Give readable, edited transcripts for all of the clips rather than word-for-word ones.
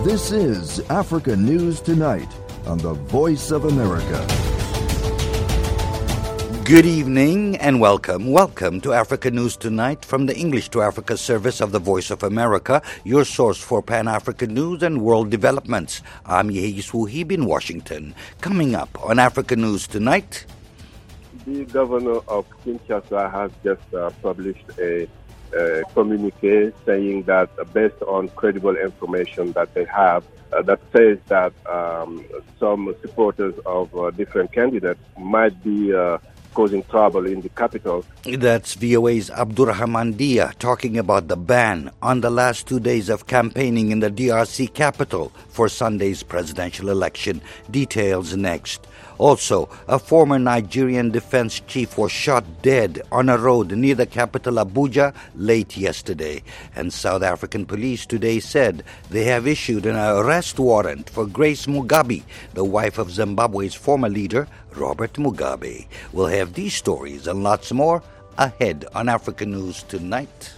This is Africa News Tonight on the Voice of America. Good evening and welcome. Welcome to Africa News Tonight from the English to Africa service of the Voice of America, your source for Pan-African news and world developments. I'm Yehis Wuhib in Washington. Coming up on Africa News Tonight. The governor of Kinshasa has just published a communique saying that based on credible information that they have, that says that some supporters of different candidates might be causing trouble in the capital. That's VOA's Abdurrahman Dia talking about the ban on the last 2 days of campaigning in the DRC capital for Sunday's presidential election. Details next. Also, a former Nigerian defense chief was shot dead on a road near the capital Abuja late yesterday. And South African police today said they have issued an arrest warrant for Grace Mugabe, the wife of Zimbabwe's former leader, Robert Mugabe. We'll have these stories and lots more ahead on Africa News Tonight.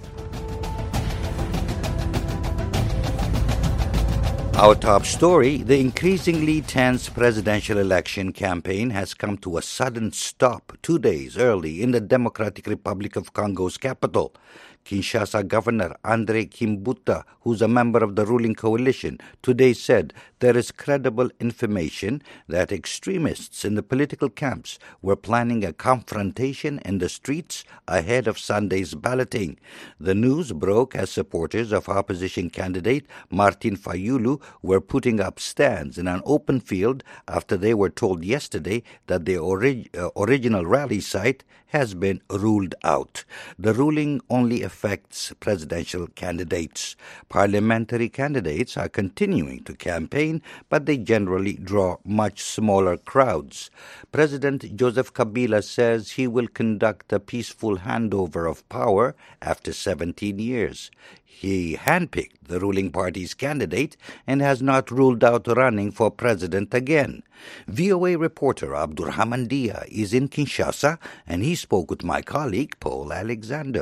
Our top story, the increasingly tense presidential election campaign has come to a sudden stop 2 days early in the Democratic Republic of Congo's capital. Kinshasa Governor Andre Kimbuta, who's a member of the ruling coalition, today said there is credible information that extremists in the political camps were planning a confrontation in the streets ahead of Sunday's balloting. The news broke as supporters of opposition candidate Martin Fayulu were putting up stands in an open field after they were told yesterday that the original rally site has been ruled out. The ruling only affects presidential candidates. Parliamentary candidates are continuing to campaign, but they generally draw much smaller crowds. President Joseph Kabila says he will conduct a peaceful handover of power after 17 years. He handpicked the ruling party's candidate and has not ruled out running for president again. VOA reporter Abdurrahman Dia is in Kinshasa, and he spoke with my colleague Paul Alexander.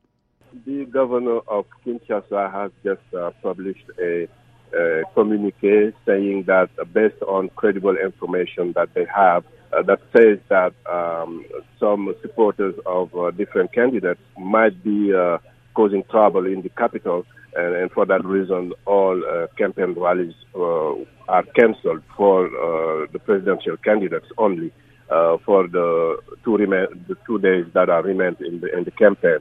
The governor of Kinshasa has just published a communique saying that based on credible information that they have, that says that some supporters of different candidates might be causing trouble in the capital, and for that reason, all campaign rallies are cancelled for the presidential candidates only for the 2 days that are remained in the campaign.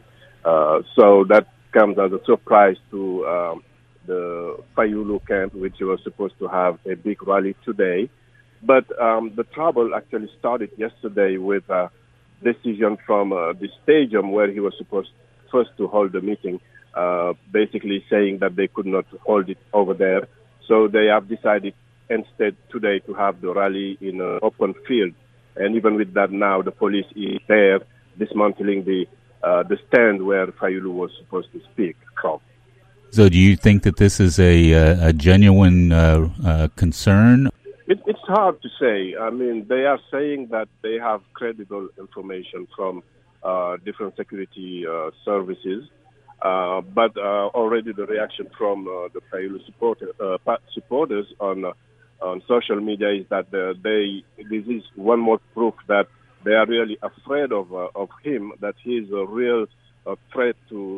So that comes as a surprise to the Fayulu camp, which was supposed to have a big rally today. But the trouble actually started yesterday with a decision from the stadium where he was supposed first to hold the meeting, basically saying that they could not hold it over there. So they have decided instead today to have the rally in an open field. And even with that now, the police is there dismantling the stand where Fayulu was supposed to speak from. So do you think that this is a genuine concern? It's hard to say. I mean, they are saying that they have credible information from different security services, but already the reaction from the Fayulu supporters on social media is that this is one more proof that they are really afraid of him, that he is a real threat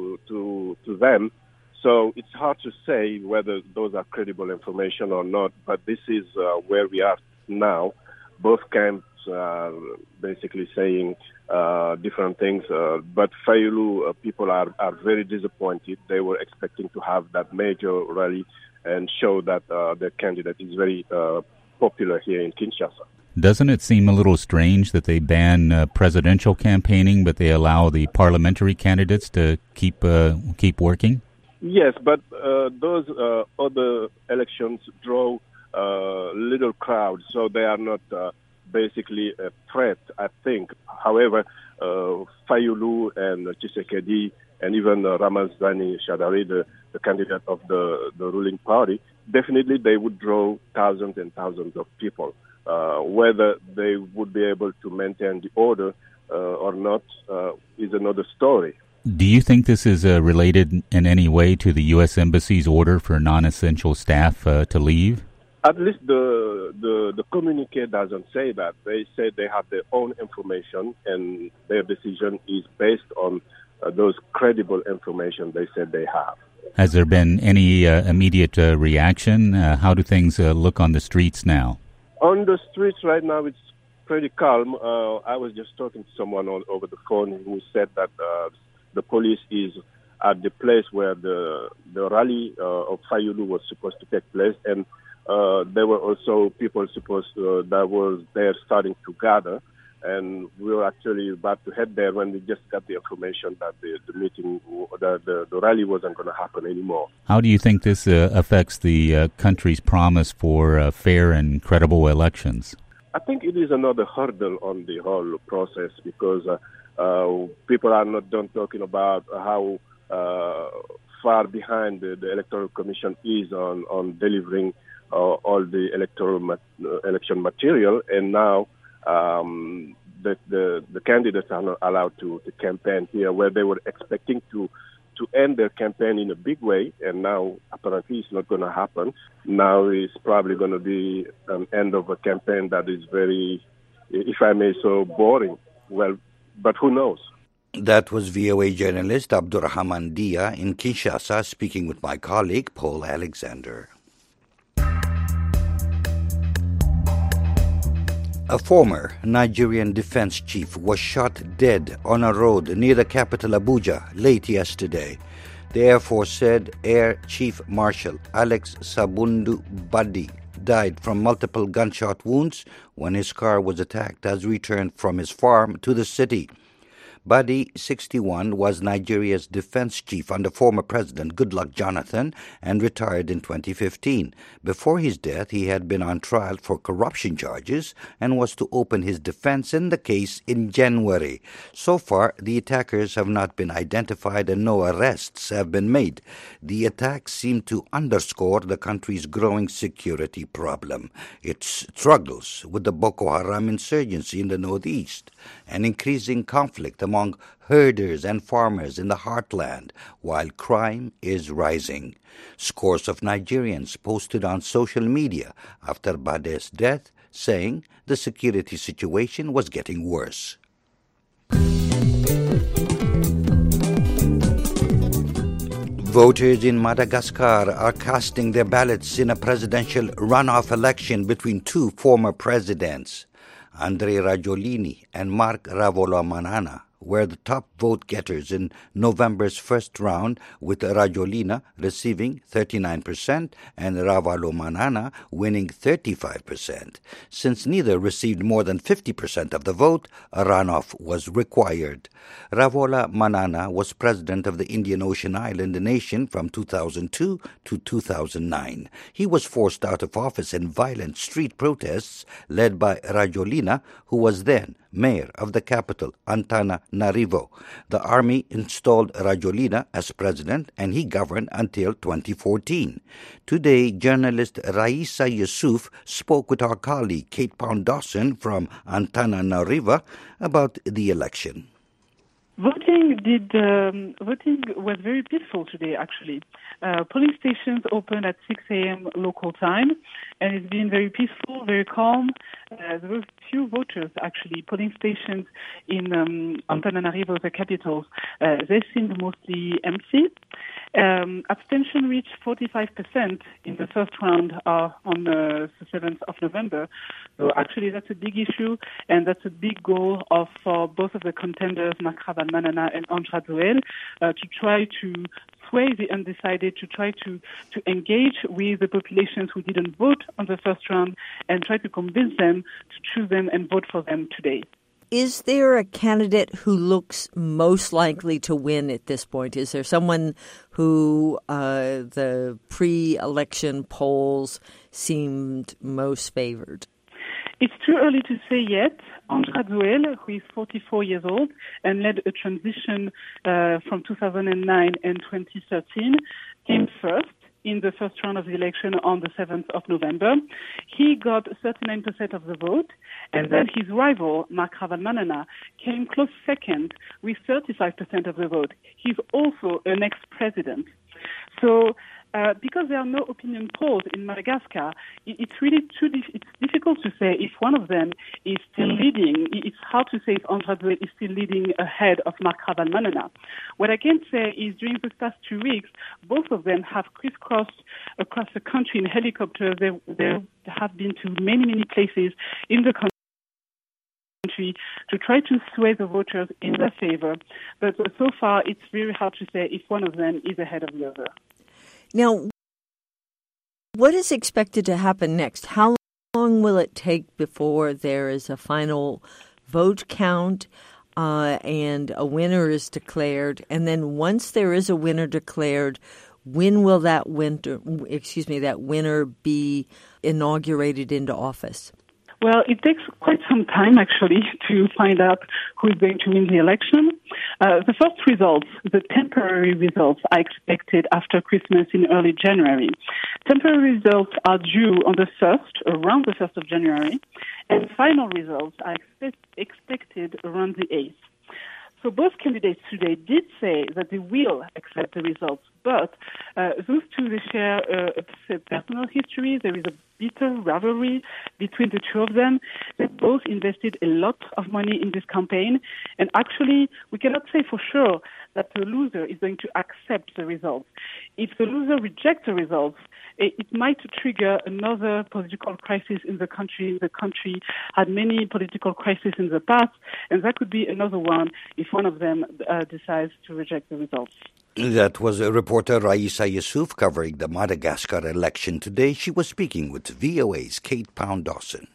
to them. So it's hard to say whether those are credible information or not, but this is where we are now. Both camps are basically saying different things, but Fayulu people are very disappointed. They were expecting to have that major rally and show that their candidate is very popular here in Kinshasa. Doesn't it seem a little strange that they ban presidential campaigning, but they allow the parliamentary candidates to keep working? Yes, but those other elections draw little crowds, so they are not basically a threat, I think. However, Fayulu and Tshisekedi and even Ramazani Shadari, the candidate of the ruling party, definitely they would draw thousands and thousands of people. Whether they would be able to maintain the order or not is another story. Do you think this is related in any way to the U.S. Embassy's order for non-essential staff to leave? At least the communique doesn't say that. They say they have their own information, and their decision is based on those credible information they said they have. Has there been any immediate reaction? How do things look on the streets now? On the streets right now, it's pretty calm. I was just talking to someone over the phone who said that the police is at the place where the rally of Fayulu was supposed to take place, and there were also people that was there starting to gather, and we were actually about to head there when we just got the information that the meeting, the rally wasn't going to happen anymore. How do you think this affects the country's promise for fair and credible elections? I think it is another hurdle on the whole process because people are not done talking about how far behind the Electoral Commission is on delivering all the election material, and now the candidates are not allowed to campaign here, where they were expecting to end their campaign in a big way, and now apparently it's not going to happen. Now it's probably going to be an end of a campaign that is very, if I may say, boring. Well, but who knows? That was VOA journalist Abdurrahman Dia in Kinshasa speaking with my colleague Paul Alexander. A former Nigerian defense chief was shot dead on a road near the capital Abuja late yesterday. The Air Force said Air Chief Marshal Alex Sabundu Badi died from multiple gunshot wounds when his car was attacked as he returned from his farm to the city. Badi, 61, was Nigeria's defense chief under former President Goodluck Jonathan and retired in 2015. Before his death, he had been on trial for corruption charges and was to open his defense in the case in January. So far, the attackers have not been identified and no arrests have been made. The attacks seem to underscore the country's growing security problem. It struggles with the Boko Haram insurgency in the northeast, an increasing conflict among herders and farmers in the heartland, while crime is rising. Scores of Nigerians posted on social media after Bade's death, saying the security situation was getting worse. Voters in Madagascar are casting their ballots in a presidential runoff election between two former presidents. André Rajoelina and Marc Ravalomanana were the top vote-getters in November's first round, with Rajoelina receiving 39% and Ravalomanana winning 35%. Since neither received more than 50% of the vote, a runoff was required. Ravalomanana was president of the Indian Ocean Island nation from 2002 to 2009. He was forced out of office in violent street protests led by Rajoelina, who was then mayor of the capital, Antananarivo. The army installed Rajoelina as president, and he governed until 2014. Today, journalist Raisa Yusuf spoke with our colleague Kate Pound-Dawson from Antananarivo about the election. Voting was very peaceful today, actually. Polling stations opened at 6 a.m. local time, and it's been very peaceful, very calm. There were few voters, actually. Polling stations in Antananarivo, the capital, they seemed mostly empty. Abstention reached 45% in the first round on the 7th of November. So actually that's a big issue, and that's a big goal for both of the contenders, Marc Ravalomanana and André Rajoelina, to try to sway the undecided, to try to engage with the populations who didn't vote on the first round and try to convince them to choose them and vote for them today. Is there a candidate who looks most likely to win at this point? Is there someone who the pre-election polls seemed most favored? It's too early to say yet. André Rajoelina, who is 44 years old and led a transition from 2009 and 2013, came first. in the first round of the election on the 7th of November. He got 39% of the vote, and then his rival, Marc Ravalomanana, came close second with 35% of the vote. He's also an ex-president. So, because there are no opinion polls in Madagascar, it's really it's difficult to say if one of them is still leading. It's hard to say if André Drouet is still leading ahead of Marc Ravalomanana. What I can say is during the past 2 weeks, both of them have crisscrossed across the country in helicopters. They have been to many places in the country to try to sway the voters in their favor. But so far, it's very hard to say if one of them is ahead of the other. Now, what is expected to happen next? How long will it take before there is a final vote count and a winner is declared? And then once there is a winner declared, when will that winner be inaugurated into office? Well, it takes quite some time, actually, to find out who is going to win the election. The first results, the temporary results, are expected after Christmas in early January. Temporary results are due on the 1st, around the 1st of January, and final results are expected around the 8th. So both candidates today did say that they will accept the results, but those two, they share a personal history. There is a bitter rivalry between the two of them. They both invested a lot of money in this campaign, and actually, we cannot say for sure that the loser is going to accept the results. If the loser rejects the results, it might trigger another political crisis in the country. The country had many political crises in the past, and that could be another one if one of them decides to reject the results. That was a reporter Raisa Yusuf covering the Madagascar election today. She was speaking with VOA's Kate Pound-Dawson.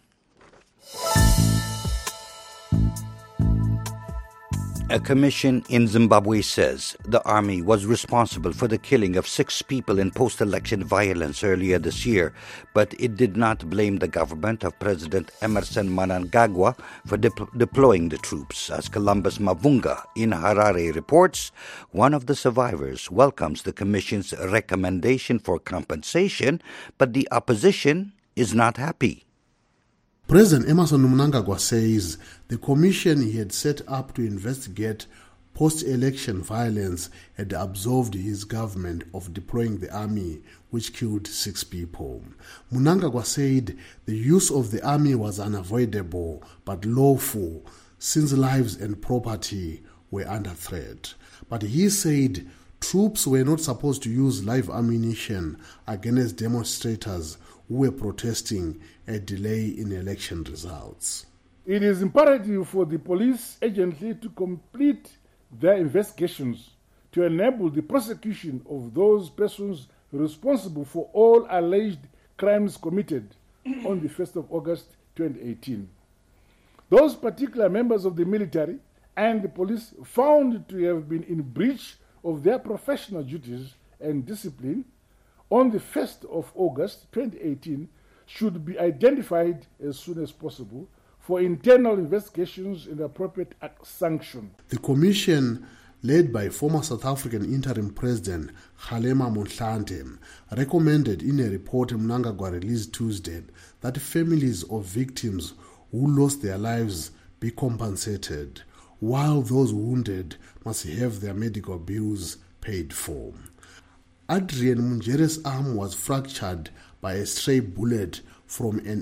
A commission in Zimbabwe says the army was responsible for the killing of 6 people in post-election violence earlier this year, but it did not blame the government of President Emmerson Mnangagwa for deploying the troops. As Columbus Mavunga in Harare reports, one of the survivors welcomes the commission's recommendation for compensation, but the opposition is not happy. President Emmerson Mnangagwa says the commission he had set up to investigate post-election violence had absolved his government of deploying the army, which killed 6 people. Mnangagwa said the use of the army was unavoidable but lawful, since lives and property were under threat. But he said troops were not supposed to use live ammunition against demonstrators who were protesting a delay in election results. It is imperative for the police agency to complete their investigations to enable the prosecution of those persons responsible for all alleged crimes committed on the 1st of August 2018. Those particular members of the military and the police found to have been in breach of their professional duties and discipline on the 1st of August 2018 should be identified as soon as possible for internal investigations and appropriate sanction. The commission, led by former South African interim president Kgalema Motlanthe, recommended in a report Mnangagwa released Tuesday that families of victims who lost their lives be compensated, while those wounded must have their medical bills paid for. Adrian Munjere's arm was fractured by a stray bullet from an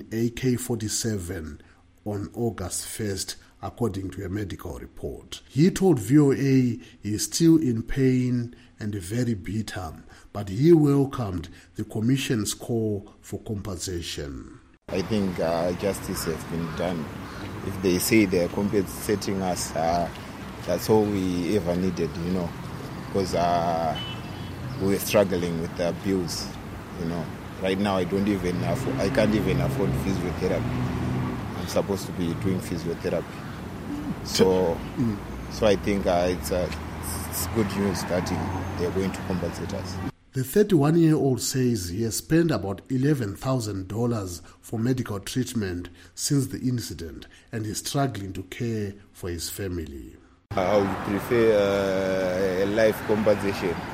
AK-47 on August 1st, according to a medical report. He told VOA he is still in pain and very bitter, but he welcomed the commission's call for compensation. I think justice has been done. If they say they're compensating us, that's all we ever needed, because we were struggling with the bills, Right now, I can't even afford physiotherapy. I'm supposed to be doing physiotherapy. So I think it's good news that they're going to compensate us. The 31-year-old says he has spent about $11,000 for medical treatment since the incident and is struggling to care for his family. I would prefer a life compensation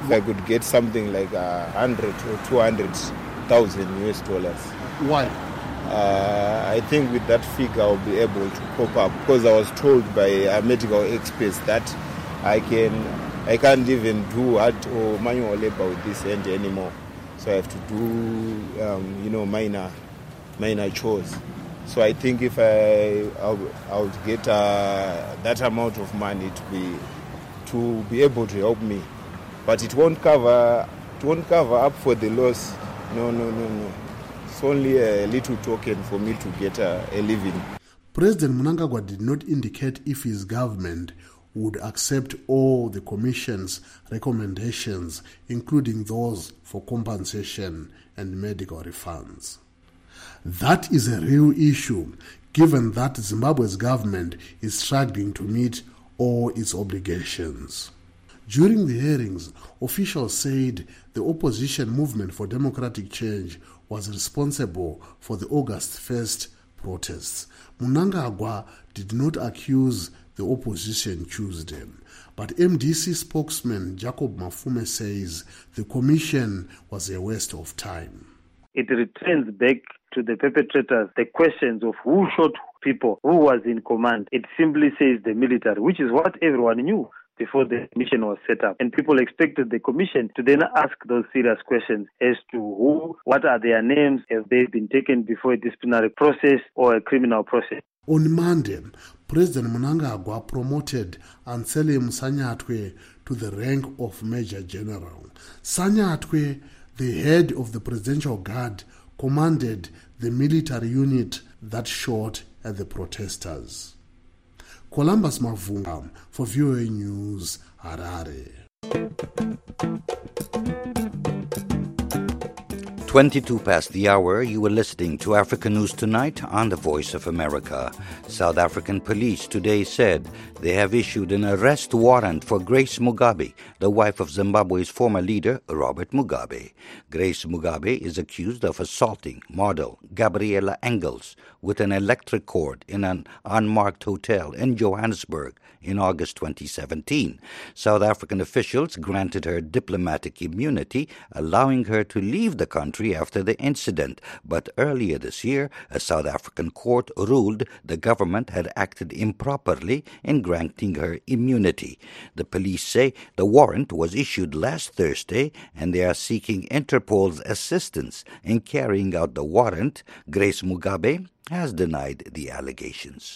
if I could get something like 100 or 200,000 US dollars. Why? I think with that figure I'll be able to cope up, because I was told by medical experts that I can't even do hard or manual labor with this hand anymore. So I have to do minor chores. So I think if I would get that amount of money to be able to help me, but it won't cover up for the loss. No. It's only a little token for me to get a living. President Mnangagwa did not indicate if his government would accept all the Commission's recommendations, including those for compensation and medical refunds. That is a real issue, given that Zimbabwe's government is struggling to meet all its obligations. During the hearings, officials said the opposition movement for democratic change was responsible for the August 1st protests. Mnangagwa did not accuse the opposition Tuesday, but MDC spokesman Jacob Mafume says the commission was a waste of time. It returns back to the perpetrators the questions of who shot people, who was in command. It simply says the military, which is what everyone knew before the commission was set up. And people expected the commission to then ask those serious questions as to who, what are their names, have they been taken before a disciplinary process or a criminal process. On Monday, President Mnangagwa promoted Anselm Sanyatwe to the rank of Major General. Sanyatwe, the head of the Presidential Guard, commanded the military unit that shot at the protesters. Columbus Mavunga for VOA News, Harare. 22 past the hour, you were listening to Africa News Tonight on the Voice of America. South African police today said they have issued an arrest warrant for Grace Mugabe, the wife of Zimbabwe's former leader, Robert Mugabe. Grace Mugabe is accused of assaulting model Gabriella Engels with an electric cord in an unmarked hotel in Johannesburg in August 2017. South African officials granted her diplomatic immunity, allowing her to leave the country after the incident. But earlier this year, a South African court ruled the government had acted improperly in granting her immunity. The police say the warrant was issued last Thursday and they are seeking Interpol's assistance in carrying out the warrant. Grace Mugabe has denied the allegations.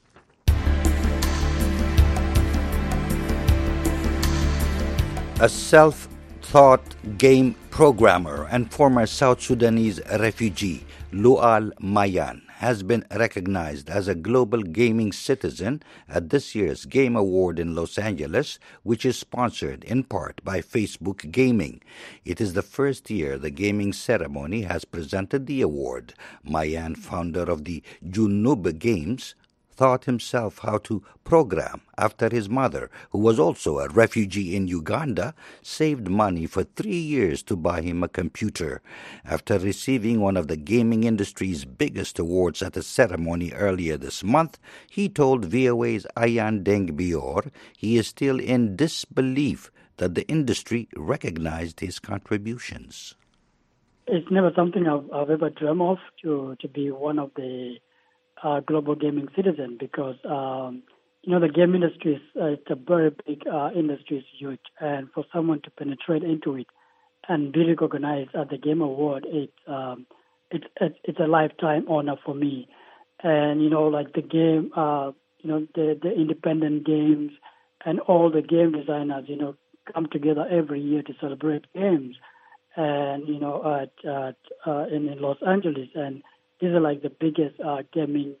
A self-taught game programmer and former South Sudanese refugee, Lual Mayan, has been recognized as a global gaming citizen at this year's Game Award in Los Angeles, which is sponsored in part by Facebook Gaming. It is the first year the gaming ceremony has presented the award. Mayan, founder of the Junub Games, taught himself how to program after his mother, who was also a refugee in Uganda, saved money for 3 years to buy him a computer. After receiving one of the gaming industry's biggest awards at a ceremony earlier this month, he told VOA's Ayan Dengbior he is still in disbelief that the industry recognized his contributions. It's never something I've ever dreamt of to be one of the global gaming citizen, because the game industry is it's a very big industry, it's huge, and for someone to penetrate into it and be recognized at the Game Award, it's a lifetime honor for me. And like the game, the independent games and all the game designers, come together every year to celebrate games, and in Los Angeles, and these are like the biggest gaming,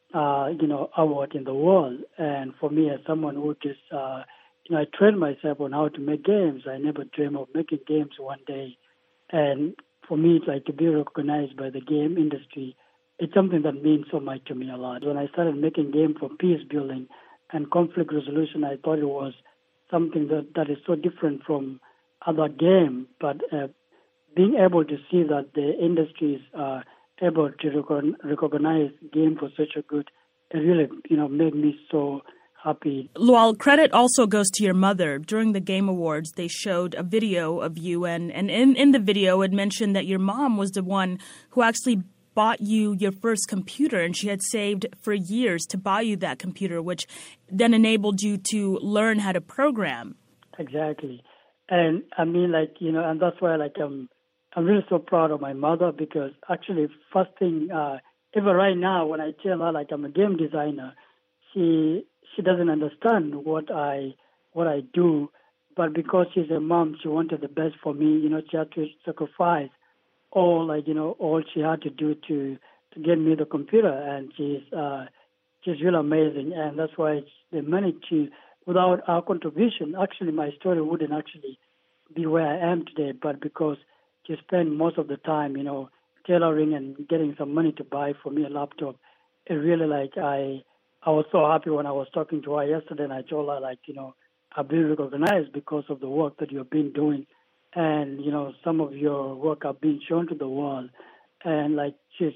award in the world. And for me, as someone who just, I trained myself on how to make games. I never dreamed of making games one day. And for me, it's like to be recognized by the game industry. It's something that means so much to me a lot. When I started making games for peace building and conflict resolution, I thought it was something that is so different from other games. But being able to see that the industry is able to recognize game for such a good, it really, made me so happy. Lual, credit also goes to your mother. During the Game Awards, they showed a video of you, and in the video it mentioned that your mom was the one who actually bought you your first computer, and she had saved for years to buy you that computer, which then enabled you to learn how to program. Exactly. And I mean, and that's why, I'm really so proud of my mother, because actually, first thing, even right now, when I tell her, I'm a game designer, she doesn't understand what I do, but because she's a mom, she wanted the best for me. She had to sacrifice all she had to do to get me the computer, and she's really amazing, and that's why they managed to. Without our contribution, actually, my story wouldn't actually be where I am today. But because she spent most of the time, tailoring and getting some money to buy for me a laptop, it really I was so happy when I was talking to her yesterday, and I told her I've been recognized because of the work that you've been doing. And, some of your work have been shown to the world. And, she's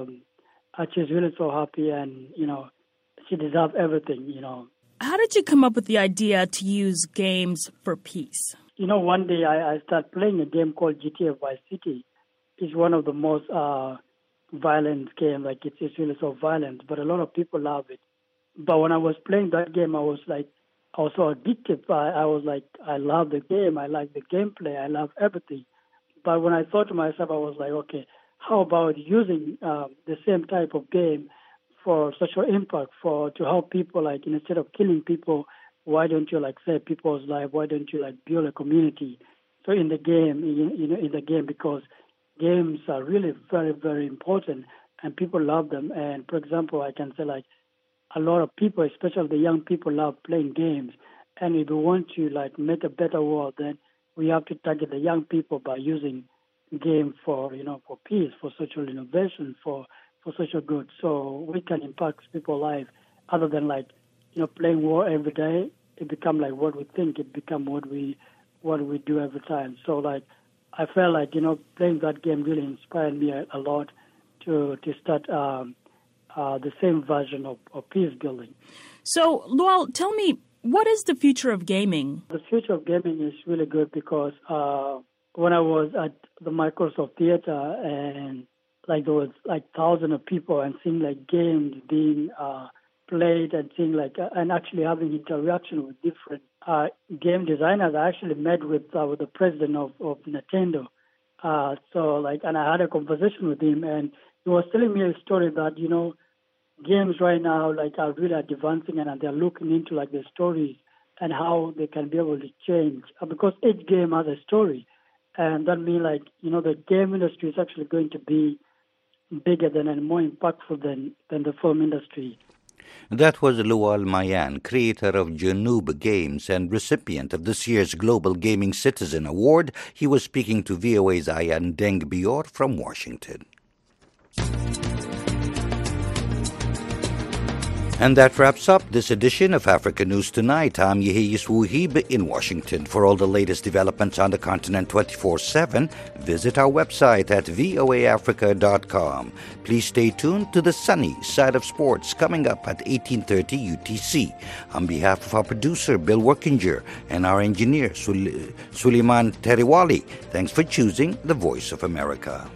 really so happy, and, she deserves everything, How did you come up with the idea to use games for peace? One day I started playing a game called GTA Vice City. It's one of the most violent games. It's really so violent, but a lot of people love it. But when I was playing that game, I was so addicted. I was I love the game. I like the gameplay. I love everything. But when I thought to myself, I was okay, how about using the same type of game for social impact, to help people, instead of killing people, why don't you save people's life? Why don't you build a community? So in the game, because games are really very, very important, and people love them. And for example, I can say a lot of people, especially the young people, love playing games. And if we want to make a better world, then we have to target the young people by using games for peace, for social innovation, for social good. So we can impact people's lives other than playing war every day. It become what we think. It become what we do every time. So I felt playing that game really inspired me a lot to start the same version of peace building. So, Lual, tell me, what is the future of gaming? The future of gaming is really good because when I was at the Microsoft Theater and there was thousands of people and seeing games being played and seeing and actually having interaction with different game designers. I actually met with the president of Nintendo. And I had a conversation with him, and he was telling me a story that games right now are really advancing, and they're looking into the stories and how they can be able to change because each game has a story, and that means the game industry is actually going to be bigger than and more impactful than the film industry. That was Lual Mayan, creator of Janub Games and recipient of this year's Global Gaming Citizen Award. He was speaking to VOA's Ayan Deng-Bior from Washington. And that wraps up this edition of Africa News Tonight. I'm Yehiyis Wuhib in Washington. For all the latest developments on the continent 24/7, visit our website at voaafrica.com. Please stay tuned to the sunny side of sports coming up at 18:30 UTC. On behalf of our producer, Bill Workinger, and our engineer, Suleiman Teriwali, thanks for choosing the Voice of America.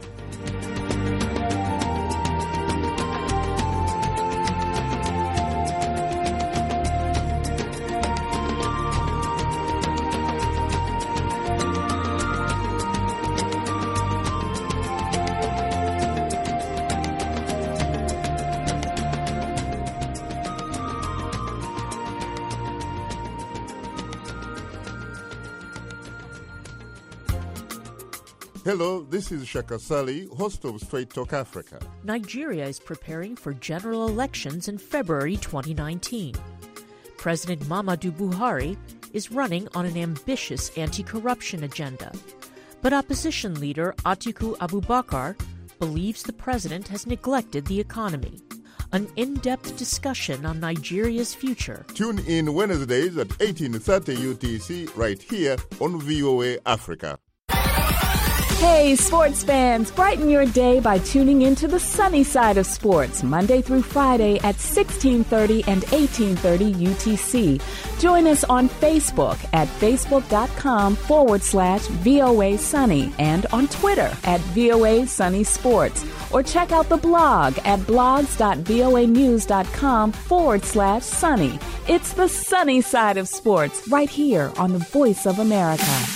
Hello, this is Shaka Sali, host of Straight Talk Africa. Nigeria is preparing for general elections in February 2019. President Muhammadu Buhari is running on an ambitious anti-corruption agenda. But opposition leader Atiku Abubakar believes the president has neglected the economy. An in-depth discussion on Nigeria's future. Tune in Wednesdays at 18:30 UTC right here on VOA Africa. Hey, sports fans, brighten your day by tuning into the sunny side of sports, Monday through Friday at 1630 and 1830 UTC. Join us on Facebook at facebook.com/VOA Sunny and on Twitter at VOA Sunny Sports. Or check out the blog at blogs.voanews.com/sunny. It's the sunny side of sports right here on the Voice of America.